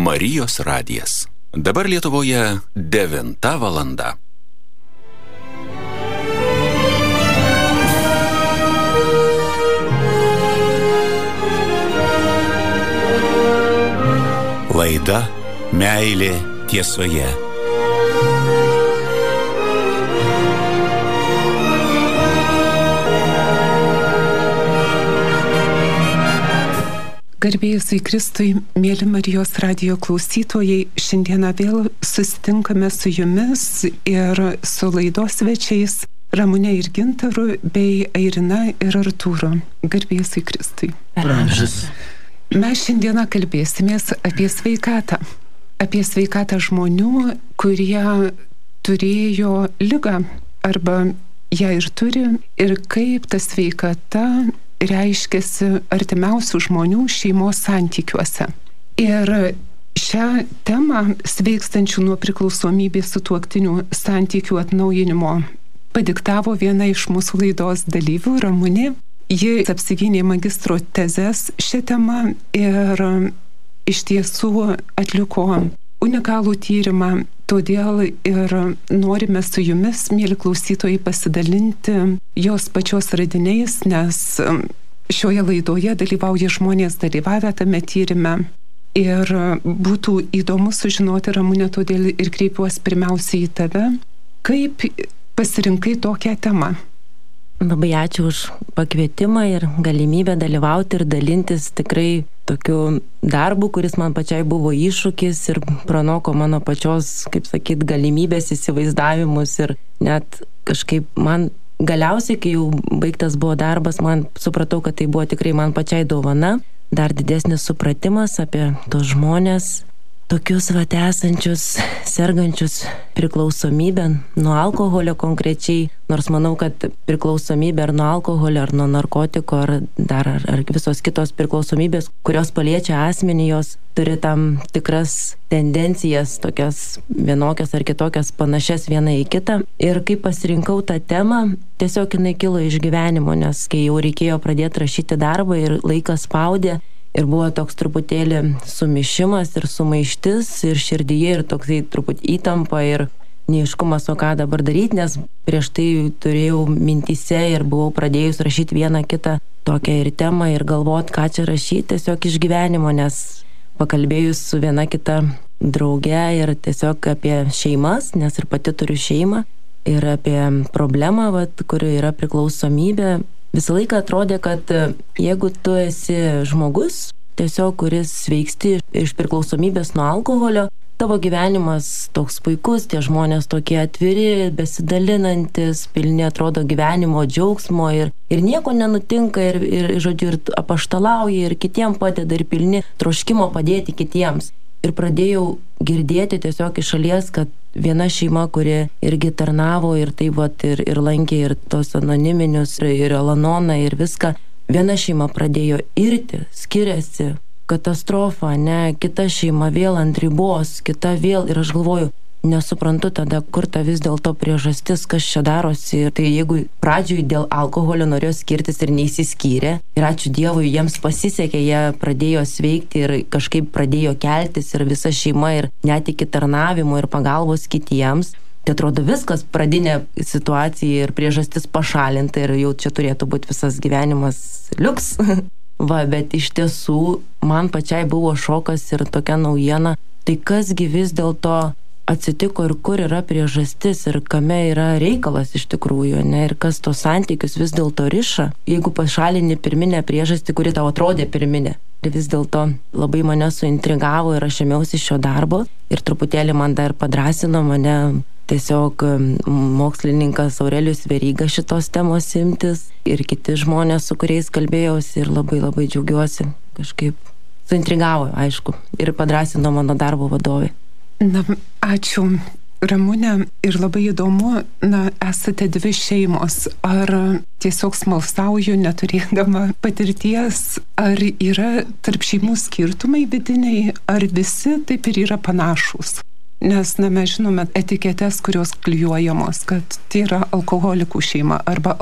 Marijos radijas. Dabar Lietuvoje 9 valanda. Laida Meilė tiesoje. Garbė Jėzui Kristui, mėly Marijos radijo klausytojai, šiandieną vėl susitinkame su jumis ir su laidos svečiais Ramune ir Gintaru bei Airina ir Artūru. Garbė Jėzui Kristui. Mes šiandieną kalbėsimės apie sveikatą. Apie sveikatą žmonių, kurie turėjo ligą arba ją ir turi, ir kaip ta sveikata reiškiasi artimiausių žmonių šeimos santykiuose. Ir šią temą sveikstančių nuo priklausomybės sutuoktinių santykių atnaujinimo padiktavo viena iš mūsų laidos dalyvių, Ramunė. Ji apsigynė magistro tezes šią temą ir iš tiesų atliko unikalų tyrimą. Todėl ir norime su jumis, mėly klausytojai, pasidalinti jos pačios radiniais, nes šioje laidoje dalyvauja žmonės dalyvavę tame tyrime. Ir būtų įdomu sužinoti, Ramune, todėl ir kreipiuosi pirmiausiai į tave. Kaip pasirinkai tokią temą? Labai ačiū už pakvietimą ir galimybę dalyvauti ir dalintis tikrai tokiu darbu, kuris man pačiai buvo iššūkis ir pranoko mano pačios, kaip sakyt, galimybės, įsivaizdavimus ir net kažkaip man galiausiai, kai jau baigtas buvo darbas, man supratau, kad tai buvo tikrai man pačiai dovana, dar didesnis supratimas apie tos žmonės, tokius esančius, sergančius priklausomybę nuo alkoholio konkrečiai, nors manau, kad priklausomybė ar nuo alkoholio, ar nuo narkotiko, ar visos kitos priklausomybės, kurios paliečia asmenį, jos turi tam tikras tendencijas, tokias vienokias ar kitokias panašias viena į kitą. Ir kai pasirinkau tą temą, tiesiog jinai kilo iš gyvenimo, nes kai jau reikėjo pradėti rašyti darbą ir laikas spaudė, ir buvo toks truputėlį sumišimas ir sumaištis ir širdyje ir toksai truputį įtampa ir neaiškumas, o ką dabar daryti, nes prieš tai turėjau mintyse ir buvau pradėjus rašyti vieną kitą tokią ir temą ir galvot, ką čia rašyti tiesiog iš gyvenimo, nes pakalbėjus su viena kita drauge ir tiesiog apie šeimas, nes ir pati turiu šeimą, ir apie problemą, kuri yra priklausomybė. Visą laiką atrodė, kad jeigu tu esi žmogus, tiesiog kuris sveiksti iš priklausomybės nuo alkoholio, tavo gyvenimas toks puikus, tie žmonės tokie atviri, besidalinantis, pilni atrodo gyvenimo džiaugsmo ir nieko nenutinka ir žodžiu, ir apaštalauja, ir kitiem padeda, ir pilni troškimo padėti kitiems. Ir pradėjau girdėti tiesiog iš šalies, kad viena šeima, kuri irgi tarnavo ir taip ir lankė ir tos anoniminius, ir Alanoną, ir viską, viena šeima pradėjo irti, skiriasi, katastrofa, kita šeima vėl ant ribos, kita vėl, ir aš galvoju, nesuprantu tada, kur ta vis dėlto priežastis, kas čia darosi. Ir tai jeigu pradžioj dėl alkoholio norėjo skirtis ir neįsiskyrė, ir ačiū Dievui, jiems pasisekė, jie pradėjo sveikti ir kažkaip pradėjo keltis ir visa šeima ir net iki tarnavimo ir pagalbos kitiems. Tai atrodo viskas, pradinė situacija ir priežastis pašalinta ir jau čia turėtų būti visas gyvenimas liuks. Bet iš tiesų man pačiai buvo šokas ir tokia naujiena, tai kasgi vis dėlto atsitiko ir kur yra priežastis ir kame yra reikalas iš tikrųjų, ir kas tos santykius vis dėlto riša, jeigu pašalini pirminę priežastį, kuri tau atrodė pirminė. Ir vis dėlto labai mane suintrigavo ir aš ėmiausi šio darbo ir truputėlį man dar padrasino mane tiesiog mokslininkas Aurelijus Veryga šitos temos imtis ir kiti žmonės, su kuriais kalbėjausi ir labai labai džiaugiuosi, kažkaip suintrigavo, aišku, ir padrasino mano darbo vadovė. Ačiū, Ramune, ir labai įdomu, esate dvi šeimos. Ar tiesiog smalsauju, neturėdama patirties, ar yra tarp šeimų skirtumai vidiniai, ar visi taip ir yra panašūs? Nes, mes žinome etiketes, kurios klijuojamos, kad tai yra alkoholikų šeima arba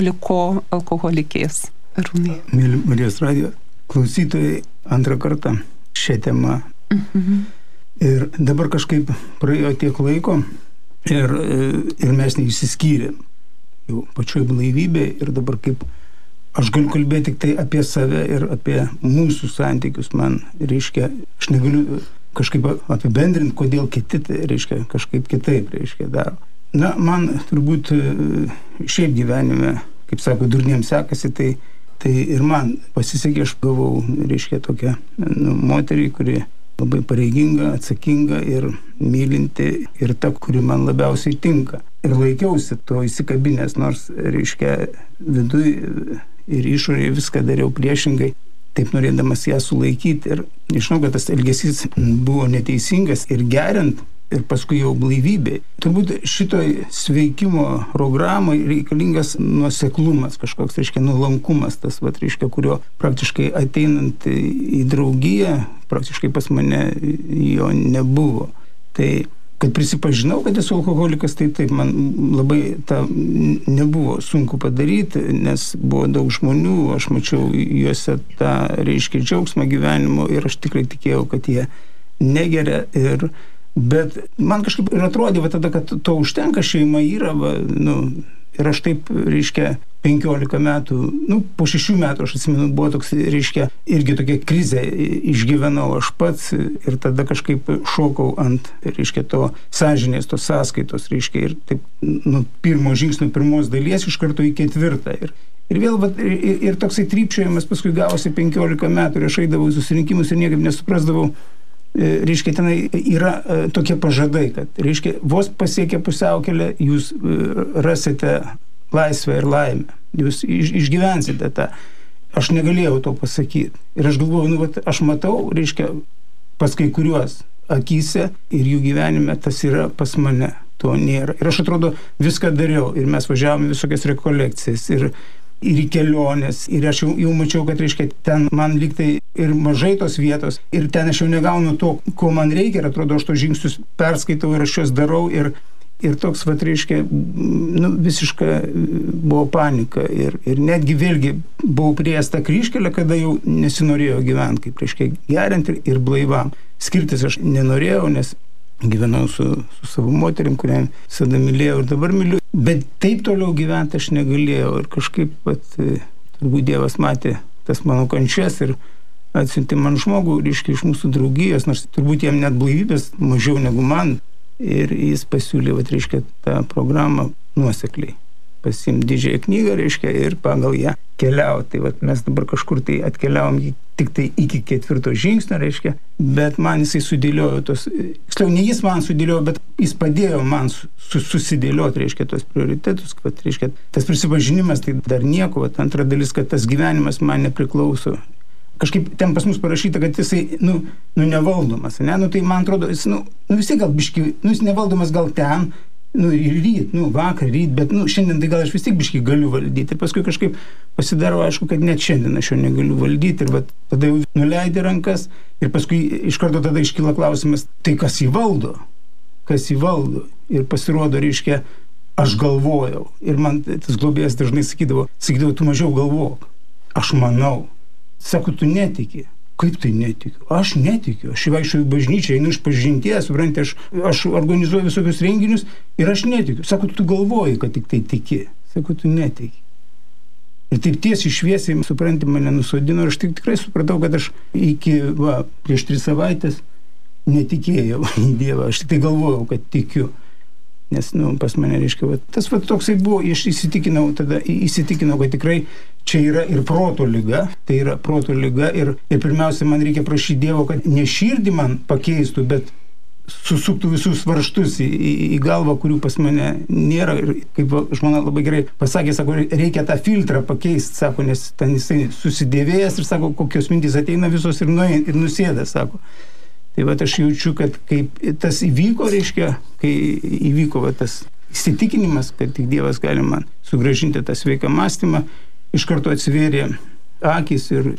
alkoholikės. Arūnai. Mėly Marijos radijo klausytojai, antrą kartą šią temą Ir dabar kažkaip praėjo tiek laiko ir mes neišsiskyrėm jau pačioj blaivybėje ir dabar kaip aš galiu kalbėti tik tai apie save ir apie mūsų santykius. Man, reiškia, aš negaliu kažkaip apibendrinti, kodėl kiti, reiškia, kažkaip kitaip, reiškia, daro. Na, man turbūt šiaip gyvenime, kaip sako, durniems sekasi, tai ir man pasisekė, aš gavau, reiškia, tokią moterį, kuri labai pareiginga, atsakinga ir mylinti ir ta, kuri man labiausiai tinka. Ir laikiausi to įsikabinės, nors, reiškia, viduj ir išorėje viską dariau priešingai, taip norėdamas ją sulaikyti. Ir žinau, kad tas elgesys buvo neteisingas ir geriant, ir paskui jau blaivybė. Turbūt šitoj sveikimo programai reikalingas nuoseklumas, kažkoks, reiškia, nuolankumas, tas, reiškia, kurio praktiškai ateinant į draugiją, praktiškai pas mane jo nebuvo. Tai, kad prisipažinau, kad esu alkoholikas, tai taip, man labai nebuvo sunku padaryti, nes buvo daug žmonių, aš mačiau juose tą, reiškia, džiaugsmą gyvenimo ir aš tikrai tikėjau, kad jie negeria bet man kažkaip ir atrodė tada, kad to užtenka, šeima yra, ir aš taip, reiškia, 15 metų, po 6 metų, aš atsimenu, buvo toks, reiškia, irgi tokia krizė išgyvenau aš pats ir tada kažkaip šokau ant, reiškia, to sąžinės, tos sąskaitos, reiškia, ir taip, pirmo žingsnio, pirmos dalies iš karto į 4. Ir vėl, ir toksai trypčiojimas paskui gavosi 15 metų ir aš eidavau į susirinkimus ir niekaip nesuprasdavau, reiškia, tenai yra tokie pažadai, kad, reiškia, vos pasiekę pusiaukelę, jūs rasite laisvę ir laimę. Jūs išgyvensite tą. Aš negalėjau to pasakyti. Ir aš galvoju, aš matau, reiškia, pas kai kuriuos akyse ir jų gyvenime tas yra pas mane. To nėra. Ir aš atrodo viską dariau. Ir mes važiavome visokias rekolekcijas ir į kelionės. Ir aš jau mačiau, kad, reiškia, ten man lygtai ir mažai tos vietos. Ir ten aš jau negaunu to, ko man reikia. Ir atrodo, aš tos žingsnius perskaitau ir aš juos darau. Ir toks, reiškia, visiška buvo panika. Ir netgi vėlgi buvau priėjęs tą kryžkelę, kada jau nesinorėjo gyventi, kaip, reiškia, geriant ir blaivam. Skirtis aš nenorėjau, nes gyvenau su savo moterim, kurią visada mylėjau ir dabar myliu. Bet taip toliau gyventi aš negalėjau. Ir kažkaip, turbūt Dievas matė tas mano kančias ir atsiuntė man žmogų, reiškia, iš mūsų draugijos, nors turbūt jam net blaivybės mažiau negu man. Ir jis pasiūlė, reiškia, tą programą nuosekliai. Pasiimti didžiąją knygą, reiškia, ir pagal ją keliauti. Tai mes dabar kažkur tai atkeliavom tik tai iki 4 žingsnio, reiškia, bet man jisai sudėliojo tos, tiksliau, ne jis man sudėliojo, bet jis padėjo man susidėlioti, reiškia, tos prioritetus, kad, reiškia, tas prisipažinimas tai dar nieko, antra dalis, kad tas gyvenimas man nepriklauso. Kažkaip ten pas mus parašyta, kad jisai, nevaldomas, ne? Tai man atrodo, jis, vis tiek gal biški, jis nevaldomas gal ten, ir ryt, vakar, ryt, bet, šiandien tai gal aš vis tiek biški galiu valdyti. Ir paskui kažkaip pasidaro, aišku, kad net šiandien aš jo negaliu valdyti. Ir tada jau nuleidė rankas ir paskui iš karto tada iškyla klausimas, tai kas jį valdo? Kas jį valdo? Ir pasirodo, reiškia, aš galvojau. Ir man tas globėjas dažnai sakydavo, tu mažiau galvok. Aš manau. Sako, tu netiki. Kaip tai netikiu? Aš netikiu. Aš vaikščiau į bažnyčią, einu iš pažinties, supranti, aš organizuoju visokius renginius ir aš netikiu. Sako, tu galvoji, kad tik tai tiki. Sako, tu netiki. Ir taip tiesiai šviesiai, supranti, mane nusodino ir aš tikrai supratau, kad aš prieš 3 savaitės netikėjau į Dievą. Aš tik tai galvojau, kad tikiu. Nes, pas mane, reiškia, tas toksai buvo, aš įsitikinau, kad tikrai čia yra ir proto liga, tai yra proto liga ir pirmiausia, man reikia prašyti Dievo, kad ne širdį man pakeistų, bet susuktų visus varžtus į galvą, kurių pas mane nėra. Ir kaip žmona labai gerai pasakė, sako, reikia tą filtrą pakeisti, sako, nes ten jisai susidėvėjęs ir sako, kokios mintys ateina visos ir nusėda, sako. Tai aš jaučiu, kad kaip tas įvyko, reiškia, kai įvyko tas įsitikinimas, kad tik Dievas gali man sugrąžinti tą sveiką mąstymą, iš karto atsivėrė akys ir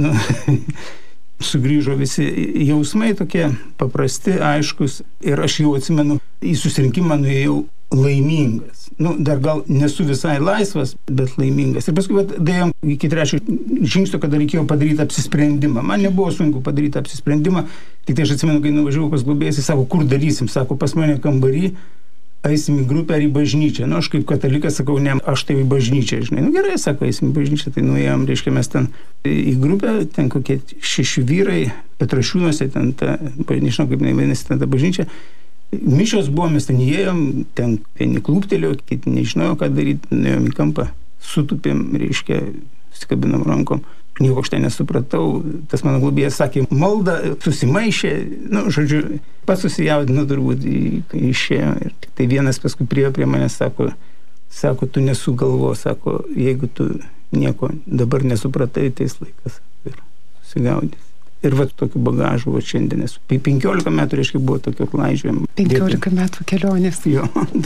sugrįžo visi jausmai tokie paprasti, aiškus. Ir aš jau atsimenu, į susirinkimą nuėjau laimingas. Dar gal nesu visai laisvas, bet laimingas. Ir paskui dėjom iki 3 žingsnio, kada reikėjo padaryti apsisprendimą. Man nebuvo sunku padaryti apsisprendimą, tik tai aš atsimenu, kai nuvažiavau pas globėjas, jis sako, kur darysim, sako, pas mane kambarį, eisim į grupę ar į bažnyčią. Aš kaip katalikas sakau, ne, aš tai į bažnyčią, žinai. Gerai, sako, eisim į bažnyčią, tai nuėjom, reiškia, mes ten į grupę, ten kokie 6 vyrai, Petrašiūnuose, ten ta, nežinau, kaip nevadinasi, ten ta bažnyčia. Mišios buvo, mes ten įėjom, ten vieni klūptelėjo, kiti nežinojo, ką daryti, nuėjom į kampą, sutupėm, reiškia, susikabinam rankom. Nieko aš ten nesupratau, tas mano globėjas sakė, malda, susimaišė, žodžiu, pats susijaudino turbūt, išėjo. Ir tik tai vienas paskui priėjo prie manęs, sako, tu nesugalvo, sako, jeigu tu nieko dabar nesupratai, tai laikas ir susigaudys. Ir tokiu bagažu šiandien esu. 15 metų, reiškia, buvo tokio klaidžiojimo. 15 metų kelionės. Jo.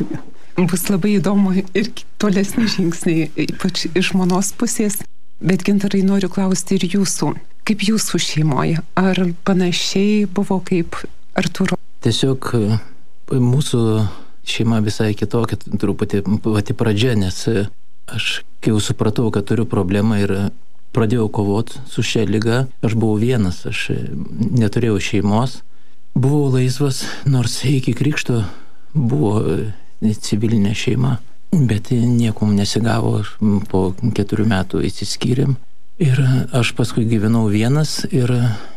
Bus labai įdomu ir tolesni žingsniai, ypač iš žmonos pusės. Bet Gintarai, noriu klausti ir jūsų. Kaip jūsų šeimoje? Ar panašiai buvo kaip Artūro? Tiesiog mūsų šeima visai kitokia, truputį pati pradžia, nes aš kai jau supratau, kad turiu problemą ir pradėjau kovoti su šia liga, aš buvau vienas, aš neturėjau šeimos, buvau laisvas, nors iki krikšto buvo civilinė šeima. Bet niekom nesigavo, po 4 metų įsiskyrėm. Ir aš paskui gyvenau vienas ir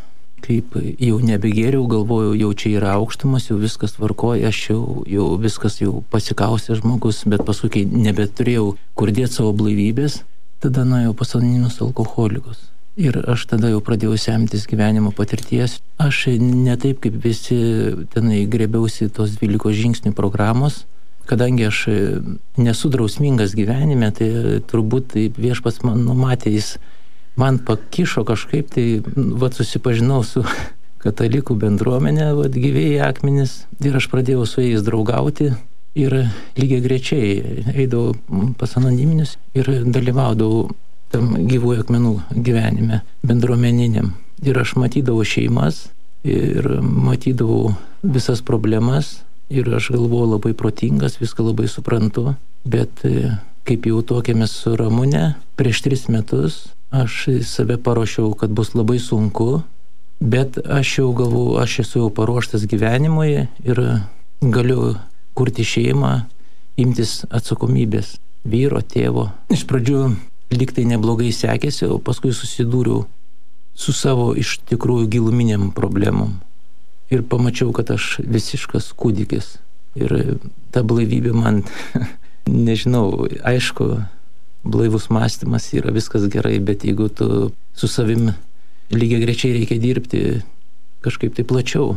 kaip jau nebegėriau, galvojau, jau čia yra aukštumas, jau viskas tvarkoja, aš jau viskas jau pasikausė žmogus, bet paskui, kai nebeturėjau kur dėti savo blaivybės, tada nuėjau pas anoniminius alkoholikus. Ir aš tada jau pradėjau semtis gyvenimo patirties. Aš ne taip kaip visi tenai grėbiausi tos 12 žingsnių programos. Kadangi aš nesu drausmingas gyvenime, tai turbūt viešpats man numatė, jis man pakišo kažkaip, tai susipažinau su katalikų bendruomenė, gyvėjai akmenys, ir aš pradėjau su jais draugauti ir lygiai grečiai eidavau pas anoniminius ir dalyvaudavau tam gyvųjų akmenų gyvenime, bendruomeniniam. Ir aš matydavau šeimas ir matydavau visas problemas. Ir aš galvoju labai protingas, viską labai suprantu, bet kaip jau tuokėmės su Ramune, prieš 3 metus aš save paruošiau, kad bus labai sunku, bet aš jau galvoju, aš esu jau paruoštas gyvenimui ir galiu kurti šeimą, imtis atsakomybės vyro, tėvo. Iš pradžių lyg tai neblogai sekėsi, o paskui susidūriau su savo iš tikrųjų giluminiam problemom. Ir pamačiau, kad aš visiškas kūdikis. Ir ta blaivybė man, nežinau, aišku, blaivus mąstymas yra viskas gerai, bet jeigu tu su savim lygiai grečiai reikia dirbti kažkaip tai plačiau.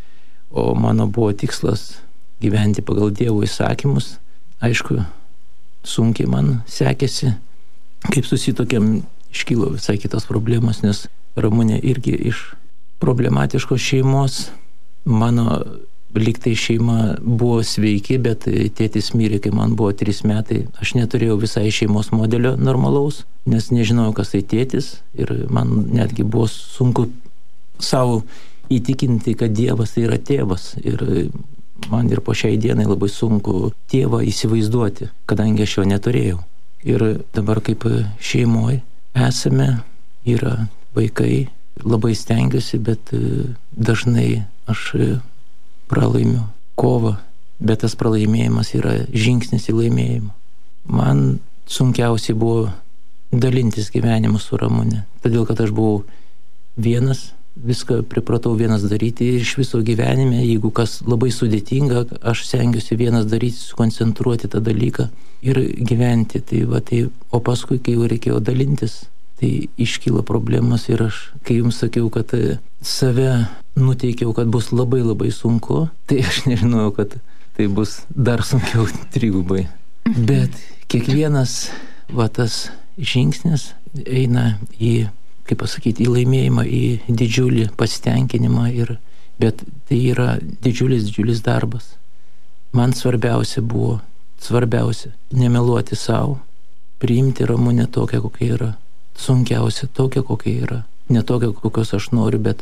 O mano buvo tikslas gyventi pagal Dievo įsakymus. Aišku, sunkiai man sekėsi. Kaip susitokėm, iškilo visai kitos problemos, nes Ramunė irgi iš problematiškos šeimos. Mano lygtai šeima buvo sveiki, bet tėtis mirė, kai man buvo 3 metai. Aš neturėjau visai šeimos modelio normalaus, nes nežinojau, kas tai tėtis. Ir man netgi buvo sunku savo įtikinti, kad Dievas tai yra tėvas. Ir man ir po šiai dienai labai sunku tėvą įsivaizduoti, kadangi aš jo neturėjau. Ir dabar kaip šeimoje esame, yra vaikai, labai stengiuosi, bet dažnai aš pralaimiu kovą, bet tas pralaimėjimas yra žingsnis į laimėjimą. Man sunkiausiai buvo dalintis gyvenimu su Ramune, todėl kad aš buvau vienas, viską pripratau vienas daryti iš viso gyvenime, jeigu kas labai sudėtinga, aš stengiuosi vienas daryti, sukoncentruoti tą dalyką ir gyventi. O paskui, kai jau reikėjo dalintis, tai iškyla problemas ir aš, kai jums sakiau, kad save nuteikiau, kad bus labai labai sunku, tai aš nežinojau, kad tai bus dar sunkiau 3. Bet kiekvienas tas žingsnis eina į, kaip pasakyti, į laimėjimą, į didžiulį pasitenkinimą, bet tai yra didžiulis darbas. Man svarbiausia buvo nemeluoti savo, priimti Ramunę tokią, kokia yra. Sunkiausia tokia, kokia yra. Ne tokia, kokios aš noriu, bet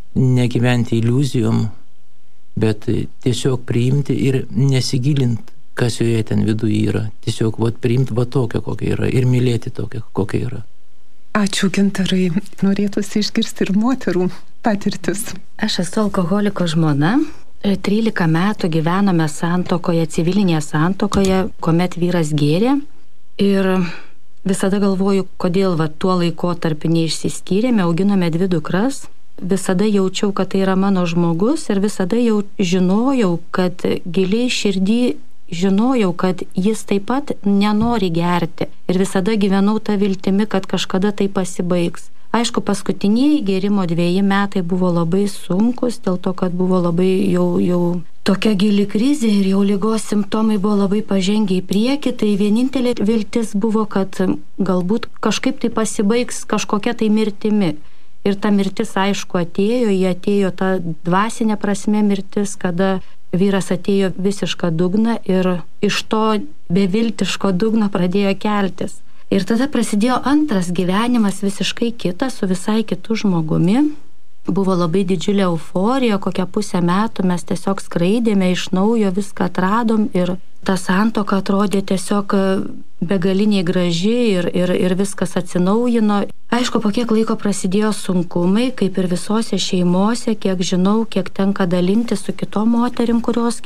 negyventi iliuzijom, bet tiesiog priimti ir nesigilint kas joje ten viduje yra. Tiesiog priimti tokią, kokia yra ir mylėti tokią, kokia yra. Ačiū, Gintarai. Norėtųsi išgirsti ir moterų patirtis. Aš esu alkoholiko žmona. 13 metų gyvename santuokoje, civilinėje santuokoje, kuomet vyras gėrė. Ir visada galvoju, kodėl tuo laikotarpiu neišsiskyrėme, auginome 2 dukras. Visada jaučiau, kad tai yra mano žmogus ir visada jau žinojau, kad giliai širdį žinojau, kad jis taip pat nenori gerti. Ir visada gyvenau tą viltimi, kad kažkada tai pasibaigs. Aišku, paskutiniai gėrimo 2 metai buvo labai sunkus, dėl to, kad buvo labai jau tokia gili krizė ir jau ligos simptomai buvo labai pažengę į priekį. Tai vienintelė viltis buvo, kad galbūt kažkaip tai pasibaigs kažkokia tai mirtimi. Ir ta mirtis, aišku, jie atėjo ta dvasinė prasme mirtis, kada vyras atėjo visišką dugną ir iš to beviltiško dugno pradėjo keltis. Ir tada prasidėjo antras gyvenimas visiškai kitas, su visai kitu žmogumi. Buvo labai didžiulė euforija, kokią pusę metų mes tiesiog skraidėme, iš naujo viską atradom ir ta santuoka atrodė tiesiog begaliniai graži ir viskas atsinaujino. Aišku, po kiek laiko prasidėjo sunkumai, kaip ir visose šeimose, kiek žinau, kiek tenka dalinti su kitom moterim, kurios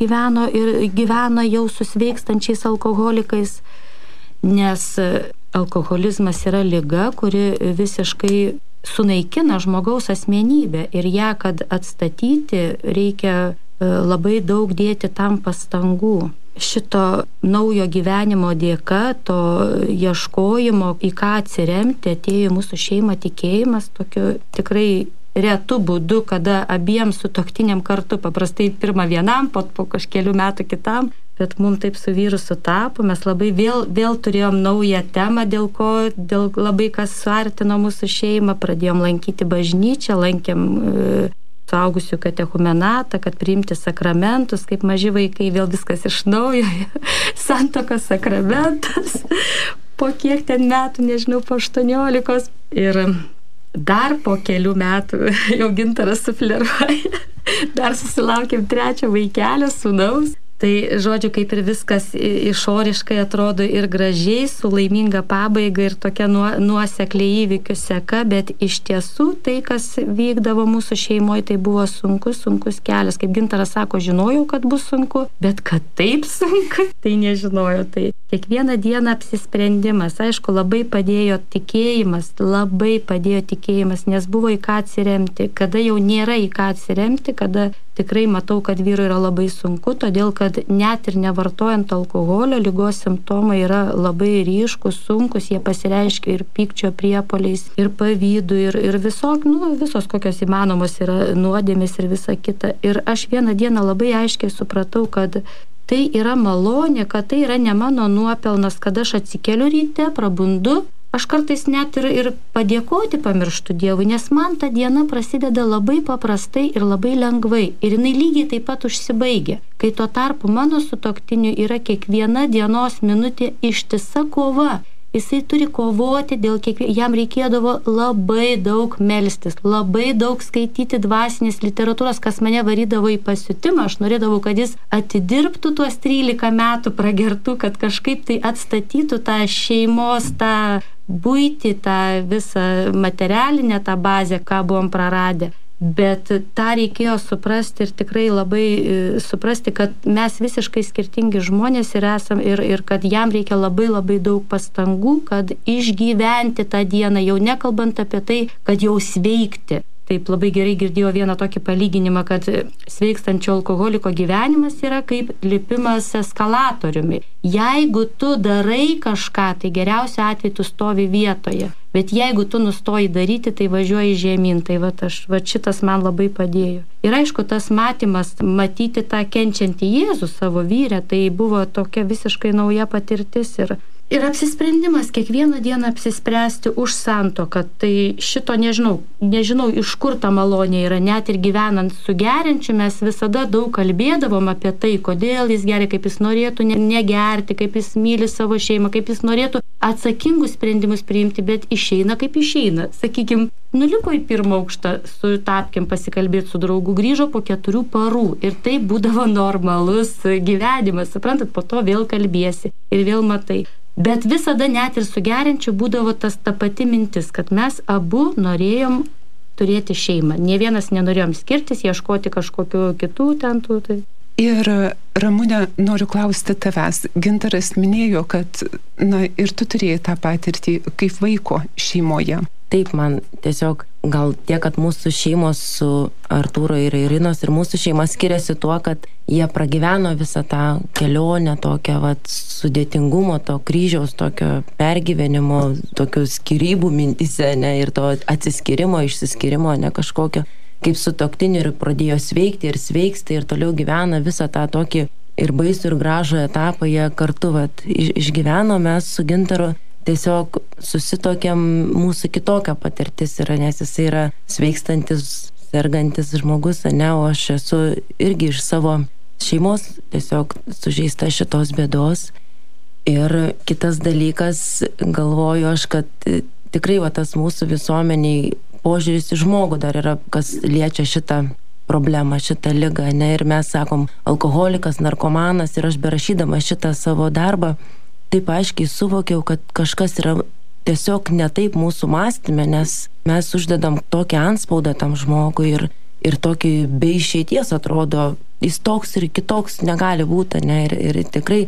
gyvena jau su sveikstančiais alkoholikais, nes alkoholizmas yra liga, kuri visiškai sunaikina žmogaus asmenybę ir ją, kad atstatyti, reikia labai daug dėti tam pastangų. Šito naujo gyvenimo dėka, to ieškojimo, į ką atsiremti, atėjo į mūsų šeimą tikėjimas tokiu tikrai retu būdu, kada abiem sutuoktiniam kartu, paprastai pirmą vienam, po kažkelių metų kitam, bet mums taip su vyru sutapo, mes labai vėl turėjom naują temą, dėl labai kas suartino mūsų šeimą, pradėjom lankyti bažnyčią, lankėm suaugusių katechumenatą, kad priimti sakramentus, kaip maži vaikai, vėl viskas iš naujo, santuokos sakramentas, po kiek ten metų, nežinau, po 18. Ir dar po kelių metų jau Gintaras sufleruoja, dar susilaukėm 3 vaikelio, sūnaus. Tai, žodžiu, kaip ir viskas išoriškai atrodo ir gražiai, su laiminga pabaiga ir tokia nuosekliai įvykių seka, bet iš tiesų tai, kas vykdavo mūsų šeimoje, tai buvo sunkus kelias. Kaip Gintaras sako, žinojau, kad bus sunku, bet kad taip sunku, tai nežinojau. Tai kiekvieną dieną apsisprendimas, aišku, labai padėjo tikėjimas, nes buvo į ką atsiremti. Kada jau nėra į ką atsiremti, kada tikrai matau, kad vyrui yra labai sunku, todėl kad net ir nevartojant alkoholio, ligos simptomai yra labai ryškus, sunkus, jie pasireiškia ir pykčio priepuoliais, ir pavydu, ir visos kokios įmanomos yra nuodėmės ir visa kita. Ir aš vieną dieną labai aiškiai supratau, kad tai yra malonė, kad tai yra ne mano nuopelnas, kad aš atsikeliu ryte, prabundu. Aš kartais net ir padėkoti pamirštu Dievui, nes man ta diena prasideda labai paprastai ir labai lengvai. Ir jinai lygiai taip pat užsibaigia. Kai tuo tarpu mano sutuoktiniu yra kiekviena dienos minutė ištisa kova. Jisai turi kovoti, jam reikėdavo labai daug melstis, labai daug skaityti dvasinės literatūros, kas mane varydavo į pasiutimą. Aš norėdavau, kad jis atidirbtų tuos 13 metų pragertų, kad kažkaip tai atstatytų tą šeimos, tą buitį, tą visą materialinę tą bazę, ką buvom praradę. Bet tą reikėjo suprasti ir tikrai labai suprasti, kad mes visiškai skirtingi žmonės ir kad jam reikia labai daug pastangų, kad išgyventi tą dieną, jau nekalbant apie tai, kad jau sveikti. Taip labai gerai girdėjau vieną tokį palyginimą, kad sveikstančio alkoholiko gyvenimas yra kaip lipimas eskalatoriumi. Jeigu tu darai kažką, tai geriausiu atveju tu stovi vietoje. Bet jeigu tu nustoji daryti, tai važiuoji žemyn. Tai šitas man labai padėjo. Ir aišku, tas matymas, matyti tą kenčiantį Jėzų savo vyrę, tai buvo tokia visiškai nauja patirtis. Ir Ir apsisprendimas, kiekvieną dieną apsispręsti už santuoką, tai šito nežinau iš kur ta malonė yra, net ir gyvenant su geriančiu mes visada daug kalbėdavom apie tai, kodėl jis geria, kaip jis norėtų negerti, kaip jis myli savo šeimą, kaip jis norėtų atsakingus sprendimus priimti, bet išeina kaip išeina. Sakykime, nulipo į 1 aukštą su tapkėm pasikalbėti su draugu, grįžo po 4 parų ir tai būdavo normalus gyvenimas, suprantat, po to vėl kalbėsi ir vėl matai. Bet visada net ir su geriančiu būdavo ta pati mintis, kad mes abu norėjom turėti šeimą. Nė vienas nenorėjom skirtis, ieškoti kažkokių kitų ten tų. Tai. Ir Ramune, noriu klausti tavęs. Gintaras minėjo, kad ir tu turėjai tą patirtį kaip vaiko šeimoje. Taip, man tiesiog gal tiek, kad mūsų šeimos su Artūro ir Irinos ir mūsų šeima skiriasi tuo, kad jie pragyveno visą tą kelionę, tokią sudėtingumo, to kryžiaus, tokio pergyvenimo, tokių skyrybų mintise, ne, ir to atsiskyrimo, išsiskyrimo, ne kažkokio, kaip sutuoktinių ir pradėjo sveikti ir sveiksti ir toliau gyvena visą tą tokį ir baisų ir gražų etapą, jie kartu išgyveno, mes su Gintaru tiesiog susitokiam, mūsų kitokia patirtis yra, nes jis yra sveikstantis, sergantis žmogus, ne, o aš esu irgi iš savo šeimos tiesiog sužeista šitos bėdos. Ir kitas dalykas, galvoju aš, kad tikrai tas mūsų visuomeniai požiūris į žmogų dar yra, kas liečia šitą problemą, šitą ligą, ne, ir mes sakom alkoholikas, narkomanas, ir aš berašydama šitą savo darbą taip aiškiai suvokiau, kad kažkas yra tiesiog ne taip mūsų mąstyme, nes mes uždedam tokį antspaudą tam žmogui ir tokį be išeities atrodo, jis toks ir kitoks negali būti, ne, ir tikrai,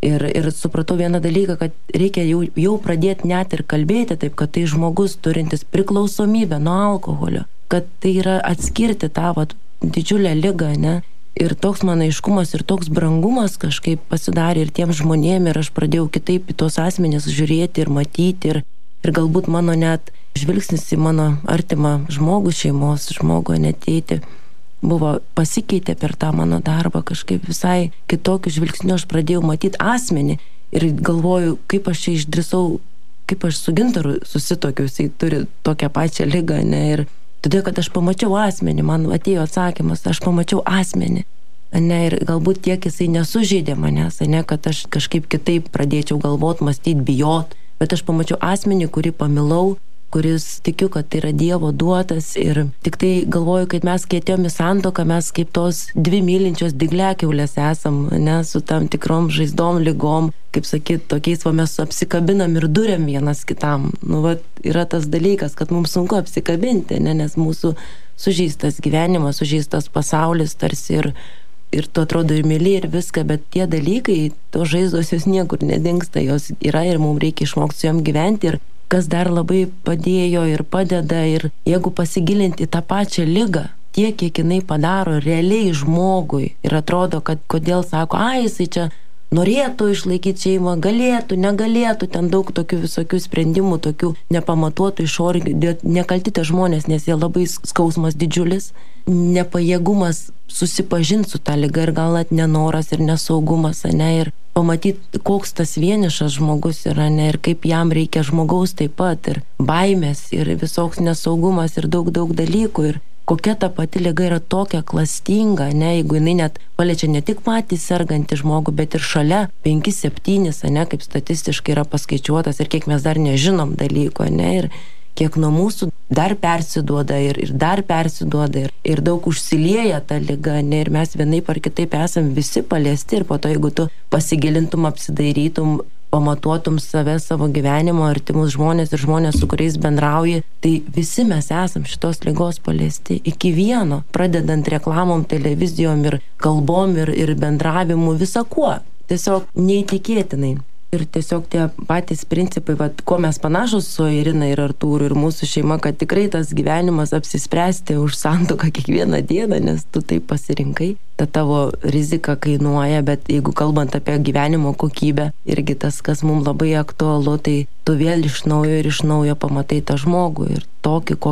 ir supratau vieną dalyką, kad reikia jau pradėti net ir kalbėti taip, kad tai žmogus turintis priklausomybę nuo alkoholio, kad tai yra atskirti tą didžiulę ligą, ne. Ir toks mano aiškumas ir toks brangumas kažkaip pasidarė ir tiem žmonėm, ir aš pradėjau kitaip į tos asmenis žiūrėti ir matyti, ir galbūt mano net žvilgsnis į mano artimą žmogų, šeimos žmogų, netėti, buvo pasikeitę per tą mano darbą, kažkaip visai kitokiu žvilgsniu aš pradėjau matyti asmenį ir galvoju, kaip aš čia išdrįsau, kaip aš su Gintaru susitokiu, jisai turi tokią pačią ligą, ne, ir todėl, kad aš pamačiau asmenį, man atėjo atsakymas, aš pamačiau asmenį, ne, ir galbūt tiek jisai nesužeidė manęs, ne, kad aš kažkaip kitaip pradėčiau galvot, mąstyti, bijot, bet aš pamačiau asmenį, kurį pamilau, kuris tikiu, kad tai yra Dievo duotas, ir tik tai galvoju, kad mes, kai atėjom į santuoką, mes kaip tos 2 mylinčios dygliakiaulės esam, ne, su tam tikrom žaizdom, ligom, kaip sakyt, tokiais mes apsikabinam ir duriam vienas kitam. Yra tas dalykas, kad mums sunku apsikabinti, ne, nes mūsų sužeistas gyvenimas, sužeistas pasaulis tarsi ir tu atrodo ir myli ir viską, bet tie dalykai, tos žaizdos jos niekur nedingsta, jos yra ir mums reikia išmokti su jom gyventi. Ir kas dar labai padėjo ir padeda, ir jeigu pasigilinti į tą pačią ligą, tiek, kiek jinai padaro realiai žmogui, ir atrodo, kad kodėl sako, jisai čia norėtų išlaikyti šeimą, galėtų, negalėtų, ten daug tokių visokių sprendimų, tokių nepamatuotų išorinių, nekalti tie žmonės, nes jie labai skausmas didžiulis, nepajėgumas susipažinti su tą ligą ir gal net nenoras ir nesaugumas, ne, ir pamatyti, koks tas vienišas žmogus yra, ne, ir kaip jam reikia žmogaus taip pat, ir baimės, ir visoks nesaugumas, ir daug dalykų, ir kokia ta pati liga yra tokia klastinga, ne, jeigu jinai net paliečia ne tik patį sergantį žmogų, bet ir šalia 5-7, ne, kaip statistiškai yra paskaičiuotas, ir kiek mes dar nežinom dalyko, ne, ir kiek nuo mūsų dar persiduoda ir dar persiduoda ir daug užsilieja ta liga, ne, ir mes vienaip ar kitaip esam visi paliesti, ir po to, jeigu tu pasigilintum, apsidairytum, pamatuotum save, savo gyvenimo, artimus žmonės ir žmonės, su kuriais bendrauji, tai visi mes esam šitos ligos paliesti iki vieno, pradedant reklamom, televizijom ir kalbom ir bendravimu, visa kuo. Tiesiog neįtikėtinai. Ir tiesiog tie patys principai, kuo mes panašus su Irina ir Artūru ir mūsų šeima, kad tikrai tas gyvenimas apsispręsti už santuoką kiekvieną dieną, nes tu taip pasirinkai, ta tavo rizika kainuoja, bet jeigu kalbant apie gyvenimo kokybę, irgi tas, kas mums labai aktualu, tai tu vėl iš naujo pamatai tą žmogų ir tokį, kokį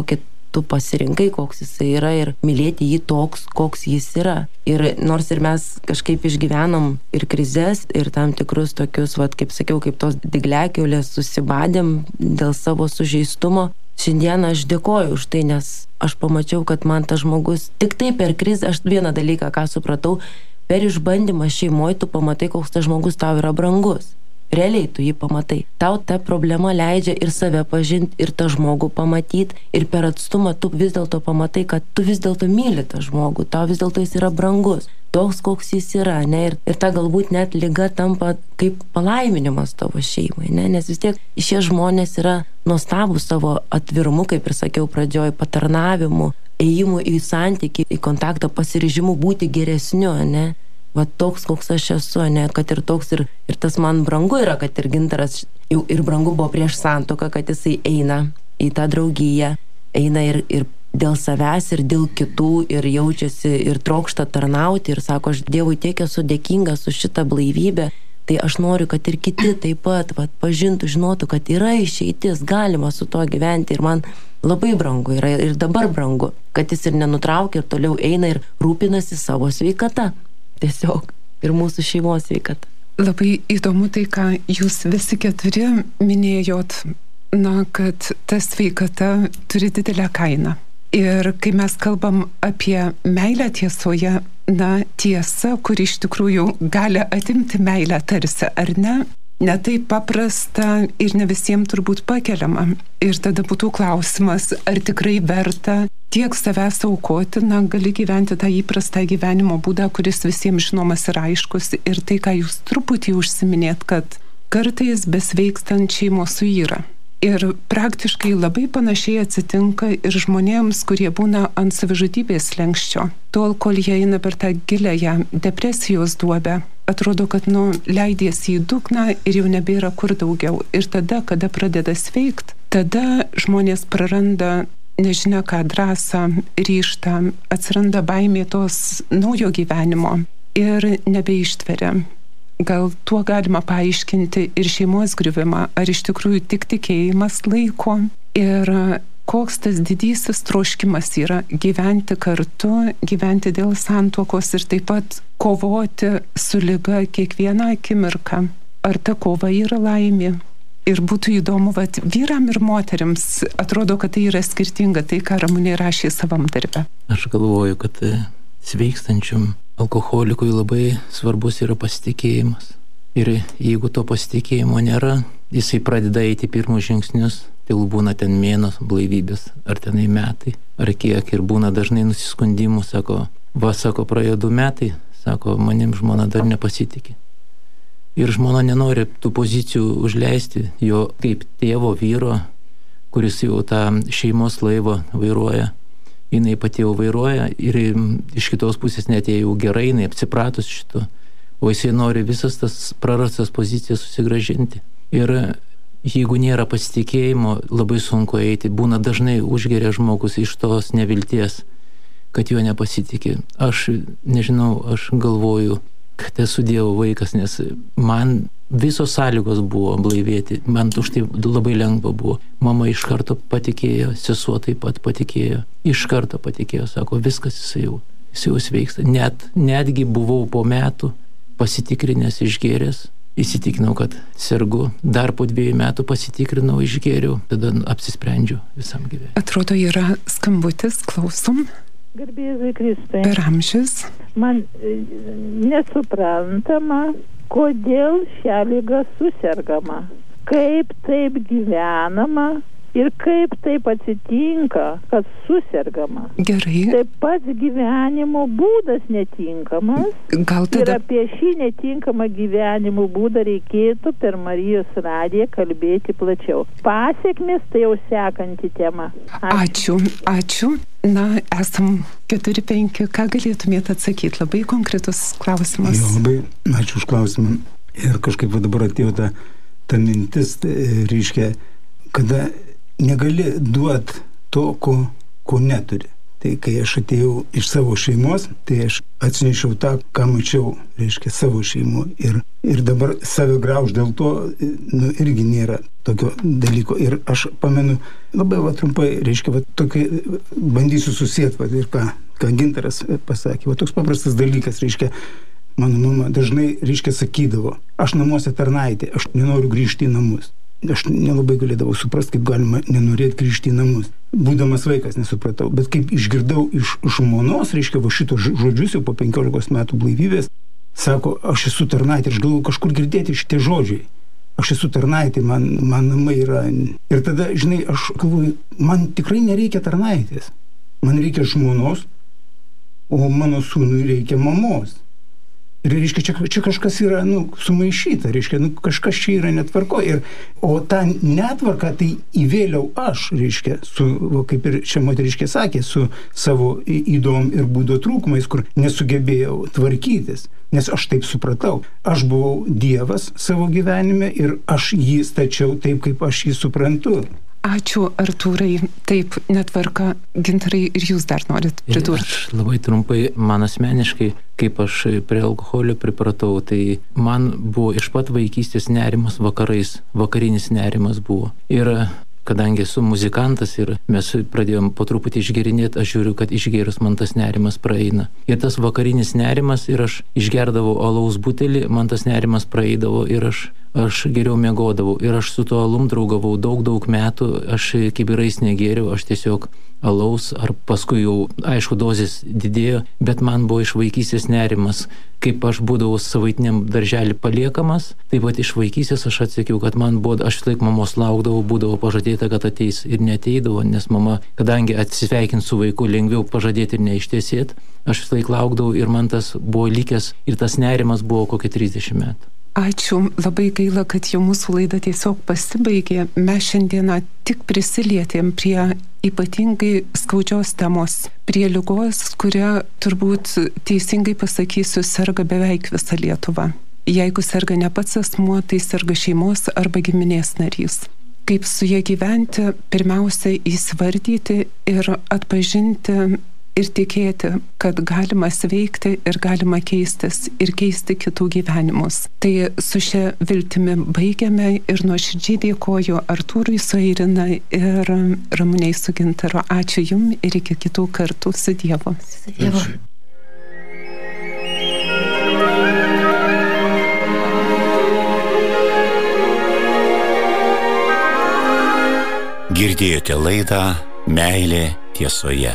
tu pasirinkai, koks jisai yra ir mylėti jį toks, koks jis yra. Ir nors ir mes kažkaip išgyvenom ir krizes, ir tam tikrus tokius, kaip sakiau, kaip tos dygliakiaulės susibadėm dėl savo sužeistumo, šiandieną aš dėkoju už tai, nes aš pamačiau, kad man tas žmogus tik tai per krizę, aš vieną dalyką, ką supratau, per išbandymą šeimoje tu pamatai, koks tas žmogus tau yra brangus. Realiai tu jį pamatai. Tau ta problema leidžia ir save pažinti, ir tą žmogų pamatyti, ir per atstumą tu vis dėlto pamatai, kad tu vis dėlto myli tą žmogų, tau vis dėlto jis yra brangus, toks, koks jis yra, ne? Ir ta galbūt net liga tampa kaip palaiminimas tavo šeimai, ne? Nes vis tiek šie žmonės yra nuostabus savo atvirumu, kaip ir sakiau pradžioj, patarnavimu, ėjimu į santykį, į kontaktą, pasiryžimu būti geresniu, ne? Va toks, koks aš esu, ne, kad ir toks, ir tas man brangu yra, kad ir Gintaras jau ir brangu buvo prieš santuoką, kad jisai eina į tą draugiją, eina ir dėl savęs, ir dėl kitų, ir jaučiasi, ir trokšta tarnauti, ir sako, aš Dievui tiek esu dėkingas už šitą blaivybę, tai aš noriu, kad ir kiti taip pat pažintų, žinotų, kad yra išeitis, galima su tuo gyventi, ir man labai brangu yra, ir dabar brangu, kad jis ir nenutraukia, ir toliau eina ir rūpinasi savo sveikata. Tiesiog ir mūsų šeimos sveikata. Labai įdomu tai, ką jūs visi keturi minėjot, kad ta sveikata turi didelę kainą. Ir kai mes kalbam apie meilę tiesoje, tiesa, kuri iš tikrųjų gali atimti meilę tarsi, ar ne? Ne taip paprasta ir ne visiems turbūt pakeliama. Ir tada būtų klausimas, ar tikrai verta tiek savęs aukoti, gali gyventi tą įprastą gyvenimo būdą, kuris visiems žinomas ir aiškus. Ir tai, ką jūs truputį užsiminėt, kad kartais besveikstant šeimos suyra. Ir praktiškai labai panašiai atsitinka ir žmonėms, kurie būna ant savižudybės slenksčio. Tol, kol jie eina per tą giliąją depresijos duobę, atrodo, kad leidiesi į dugną ir jau nebėra kur daugiau. Ir tada, kada pradeda sveikt, tada žmonės praranda nežinia ką, drąsą, ryžtą, atsiranda baimė tos naujo gyvenimo ir nebeištveria. Gal tuo galima paaiškinti ir šeimos griuvimą, ar iš tikrųjų tik tikėjimas laiko ir koks tas didysis troškimas yra gyventi kartu, gyventi dėl santuokos ir taip pat kovoti su liga kiekvieną akimirką. Ar ta kova yra laimė? Ir būtų įdomu, vyram ir moteriams atrodo, kad tai yra skirtinga, tai ką Ramunė rašė savam darbe. Aš galvoju, kad sveikstančiam alkoholikui labai svarbus yra pasitikėjimas. Ir jeigu to pasitikėjimo nėra, jisai pradeda eiti pirmus žingsnius, tai būna ten mėnos blaivybės, ar tenai metai, ar kiek, ir būna dažnai nusiskundimų, sako, praėjo 2 metai, sako, manim žmona dar nepasitikė. Ir žmona nenori tų pozicijų užleisti jo kaip tėvo vyro, kuris jau tą šeimos laivą vairuoja. Jinai pati jau vairuoja ir iš kitos pusės net jau gerai, jinai apsipratus šito, o jisai nori visas tas prarastas pozicijas susigrąžinti. Ir jeigu nėra pasitikėjimo, labai sunku eiti, būna dažnai užgeria žmogus iš tos nevilties, kad jo nepasitikė. Aš nežinau, aš galvoju, kad esu Dievo vaikas, nes man visos sąlygos buvo blaivėti, man už tai labai lengva buvo. Mama iš karto patikėjo, sesuo taip pat patikėjo, iš karto patikėjo, sako, viskas jis jau sveiksta. Netgi buvau po metų pasitikrinęs, išgėręs, įsitikinau, kad sergu, dar po 2 metų pasitikrinau, išgėriau, tada apsisprendžiau visam gyvenimui. Atrodo, yra skambutis, klausom. Garbėzui Kristui. Per amžius. Man nesuprantama, kodėl šią ligą susergama, kaip taip gyvenama ir kaip taip atsitinka, kad susergama. Gerai. Taip pats gyvenimo būdas netinkamas. Gal tada... Ir apie šį netinkamą gyvenimo būdą reikėtų per Marijos radiją kalbėti plačiau. Pasiekmes tai jau sekanti tema. Ačiū. Esam 4-5. Ką galėtumėte atsakyti? Labai konkretus klausimas. Jo, labai ačiū už klausimą. Ir kažkaip dabar atėjo ta mintis, reiškia, kada negali duoti to, ko neturi. Tai kai aš atėjau iš savo šeimos, tai aš atsinešiau tą, ką mačiau, reiškia, savo šeimo. Ir dabar save grauž dėl to, irgi nėra tokio dalyko. Ir aš pamenu, labai trumpai, reiškia, tokį bandysiu susėti, ir ką Gintaras pasakė. Toks paprastas dalykas, reiškia, mano mama dažnai, reiškia, sakydavo, aš namuose tarnaitė, aš nenoriu grįžti į namus. Aš nelabai galėdavau suprasti, kaip galima nenorėti grįžti į namus. Būdamas vaikas nesupratau, bet kaip išgirdau iš žmonos, reiškia, šitos žodžius jau po 15 metų blaivybės, sako, aš esu tarnaitė, aš galvoju kažkur girdėti šitie žodžiai. Aš esu tarnaitė, man namai yra. Ir tada, žinai, aš galvoju, man tikrai nereikia tarnaitės. Man reikia žmonos, o mano sūnui reikia mamos. Ir, reiškia, čia kažkas yra, sumaišyta, reiškia, kažkas čia yra netvarko. O tą netvarką tai įvėliau aš, reiškia, kaip ir čia moteriškė sakė, su savo įdom ir būdo trūkumais, kur nesugebėjau tvarkytis. Nes aš taip supratau. Aš buvau Dievas savo gyvenime ir aš jį stačiau taip, kaip aš jį suprantu. Ačiū, Artūrai. Taip, netvarka. Gintarai, ir jūs dar norit pridurti? Aš labai trumpai, man asmeniškai, kaip aš prie alkoholio pripratau, tai man buvo iš pat vaikystės nerimas vakarais, vakarinis nerimas buvo. Ir kadangi esu muzikantas ir mes pradėjom po truputį išgerinėti, aš žiūriu, kad išgėrus man tas nerimas praeina. Ir tas vakarinis nerimas, ir aš išgerdavau alaus butelį, man tas nerimas praeidavo ir aš geriau miegodavau. Ir aš su tuo alum draugavau daug metų, aš kibirais negėriau, aš tiesiog alaus, ar paskui jau, aišku, dozės didėjo, bet man buvo iš vaikystės nerimas. Kaip aš būdavau savaitiniam darželį paliekamas, taip pat iš vaikystės aš atsakiau, kad man buvo, aš laik mamos laukdavau, būdavo pažadėta, kad ateis ir neateidavo, nes mama, kadangi atsisveikint su vaiku lengviau pažadėti ir neištiesėti, aš laik laukdavau ir man tas buvo likęs ir tas nerimas buvo kokie 30 metų. Ačiū, labai gaila, kad jau mūsų laida tiesiog pasibaigė. Mes šiandieną tik prisilietėm prie ypatingai skaudžios temos, prie ligos, kuria turbūt teisingai pasakysiu, serga beveik visa Lietuva. Jeigu serga ne pats asmuo, tai serga šeimos arba giminės narys. Kaip su jie gyventi, pirmiausia įsivardyti ir atpažinti ir tikėti, kad galima sveikti ir galima keistis ir keisti kitų gyvenimus. Tai su šia viltimi baigiame ir nuoširdžiai dėkoju Artūrui su Irina ir Ramunei su Gintaru. Ačiū Jums ir iki kitų kartų su Dievu. Su Dievu. Girdėjote laidą Meilė tiesoje.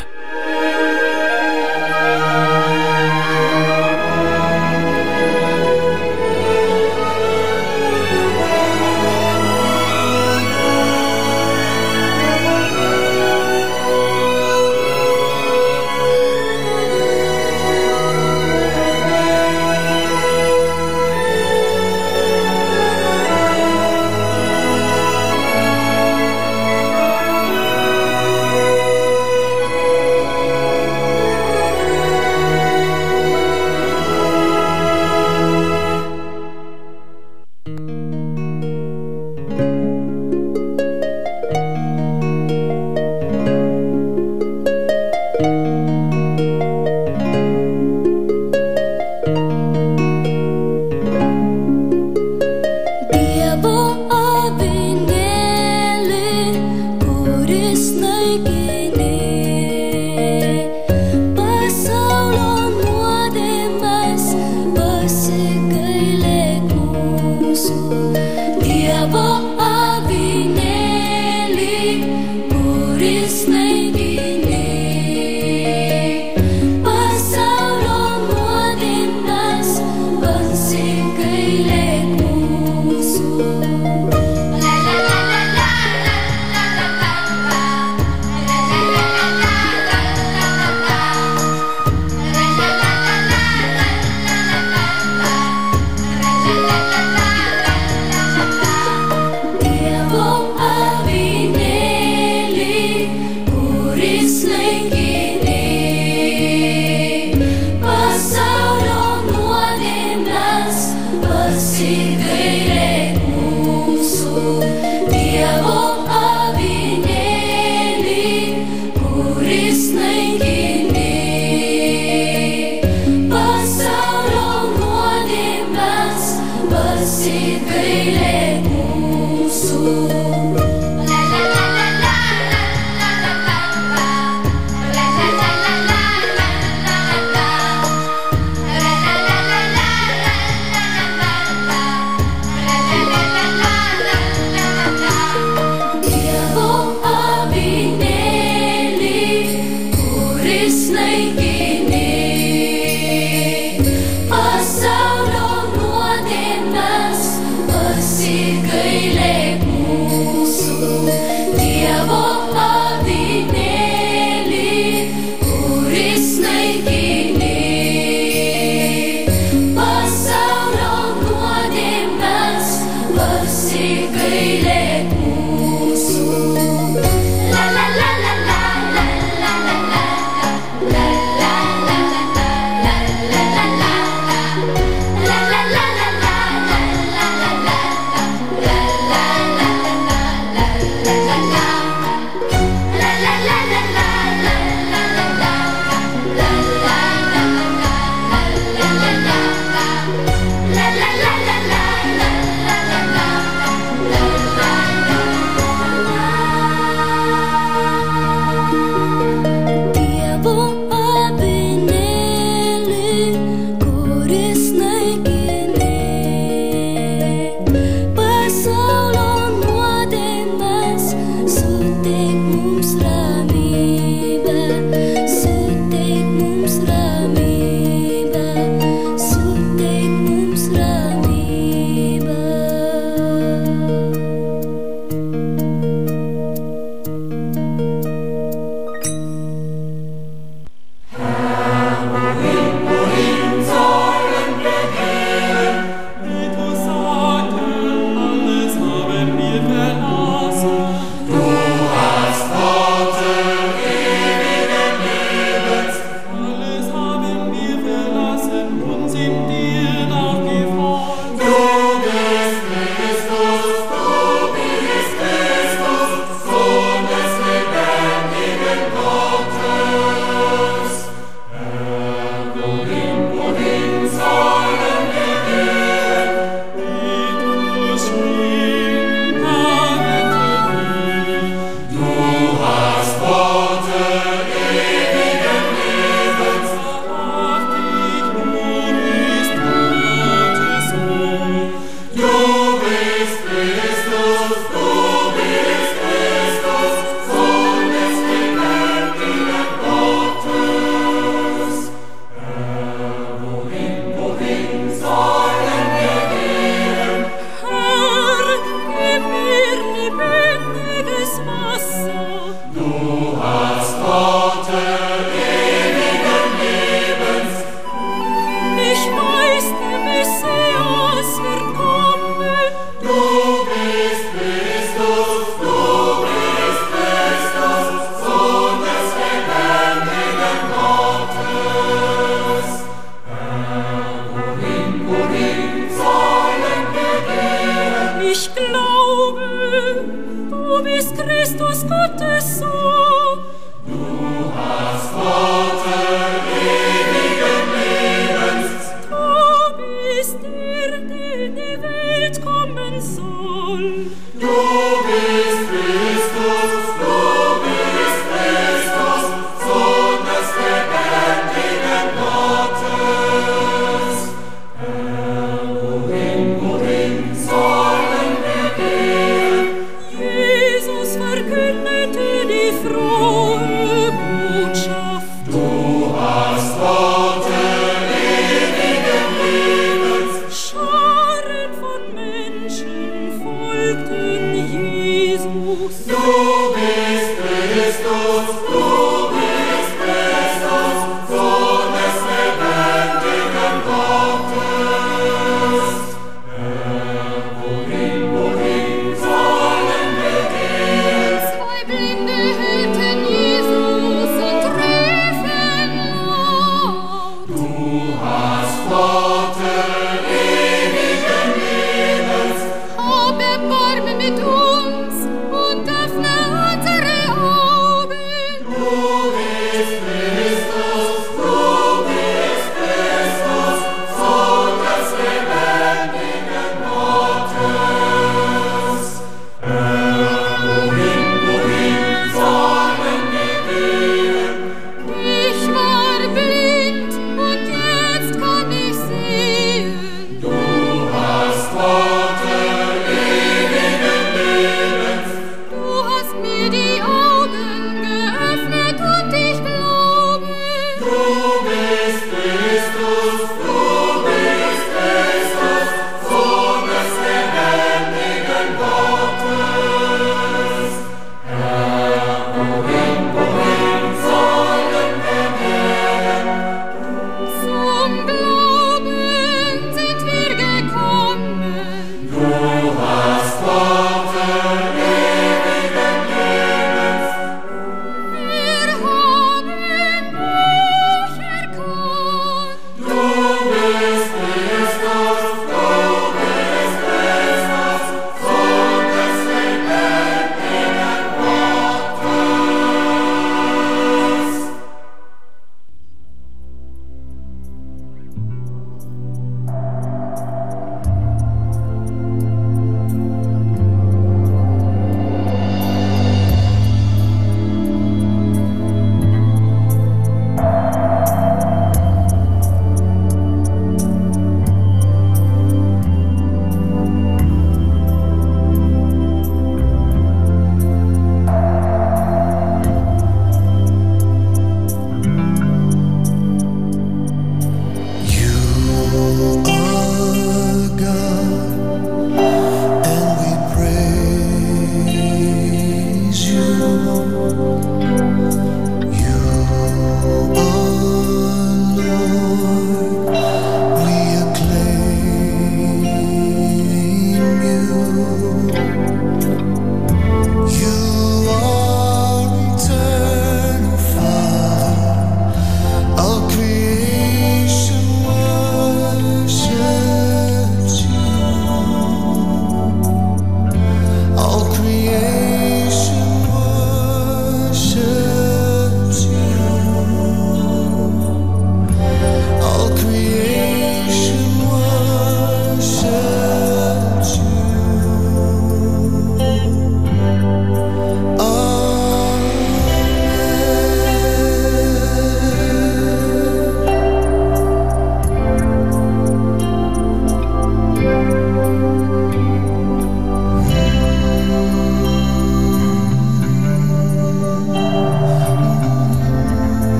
Ich glaube, du bist Christus Gottes Sohn.